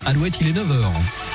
Alouette, il est 9h.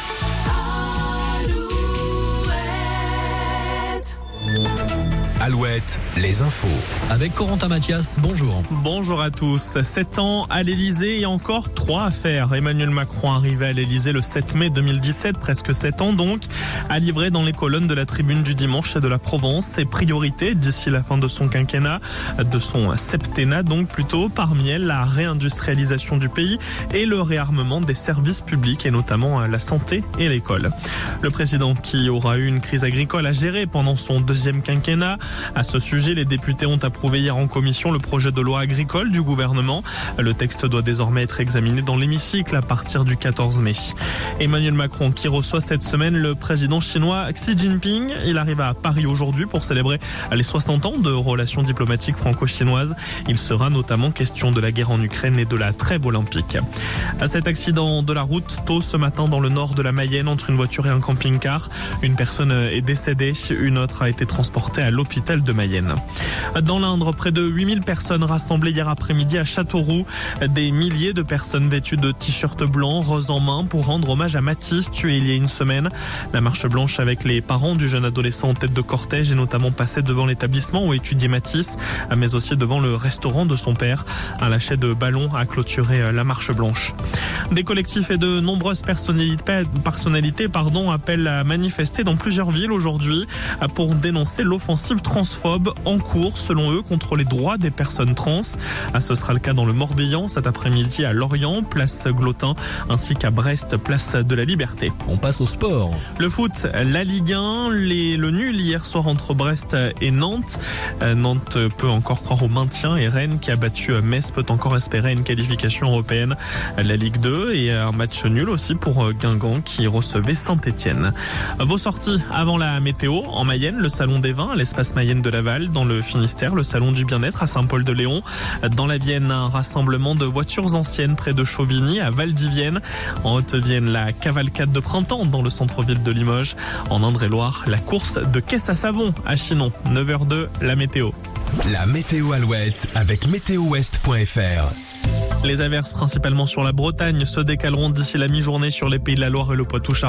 Alouette, les infos. Avec Corentin Mathias, bonjour. Bonjour à tous. 7 ans à l'Elysée et encore 3 à faire. Emmanuel Macron arrivé à l'Elysée le 7 mai 2017, presque 7 ans donc, a livré dans les colonnes de la Tribune du Dimanche et de la Provence ses priorités d'ici la fin de son quinquennat, de son septennat donc plutôt, parmi elles la réindustrialisation du pays et le réarmement des services publics et notamment la santé et l'école. Le président qui aura eu une crise agricole à gérer pendant son deuxième quinquennat. À ce sujet, les députés ont approuvé hier en commission le projet de loi agricole du gouvernement. Le texte doit désormais être examiné dans l'hémicycle à partir du 14 mai. Emmanuel Macron qui reçoit cette semaine le président chinois Xi Jinping. Il arrive à Paris aujourd'hui pour célébrer les 60 ans de relations diplomatiques franco-chinoises. Il sera notamment question de la guerre en Ukraine et de la trêve olympique. À cet accident de la route, tôt ce matin dans le nord de la Mayenne, entre une voiture et un camping-car, une personne est décédée, une autre a été transportée à l'hôpital de Mayenne. Dans l'Indre, près de 8000 personnes rassemblées hier après-midi à Châteauroux. Des milliers de personnes vêtues de t-shirts blancs, roses en main, pour rendre hommage à Mathis, tué il y a une semaine. La marche blanche avec les parents du jeune adolescent en tête de cortège est notamment passée devant l'établissement où étudiait Mathis, mais aussi devant le restaurant de son père. Un lâcher de ballons a clôturé la marche blanche. Des collectifs et de nombreuses personnalités appellent à manifester dans plusieurs villes aujourd'hui pour dénoncer l'offensive transphobe en cours, selon eux, contre les droits des personnes trans. Ce sera le cas dans le Morbihan cet après-midi à Lorient, place Glotin, ainsi qu'à Brest, place de la Liberté. On passe au sport. Le foot, la Ligue 1, le nul hier soir entre Brest et Nantes. Nantes peut encore croire au maintien et Rennes qui a battu Metz peut encore espérer une qualification européenne. La Ligue 2 et un match nul aussi pour Guingamp qui recevait Saint-Etienne. Vos sorties avant la météo, en Mayenne, le Salon des Vins à l'espace Mayenne de Laval, dans le Finistère, le Salon du Bien-être à Saint-Paul-de-Léon, dans la Vienne, un rassemblement de voitures anciennes près de Chauvigny, à Val-d'Yvienne, en Haute-Vienne, la cavalcade de printemps dans le centre-ville de Limoges, en Indre-et-Loire, la course de caisse à savon à Chinon. 9h02, la météo. La météo Alouette avec météowest.fr. Les averses principalement sur la Bretagne se décaleront d'ici la mi-journée sur les Pays de la Loire et le Poitou-Charentes.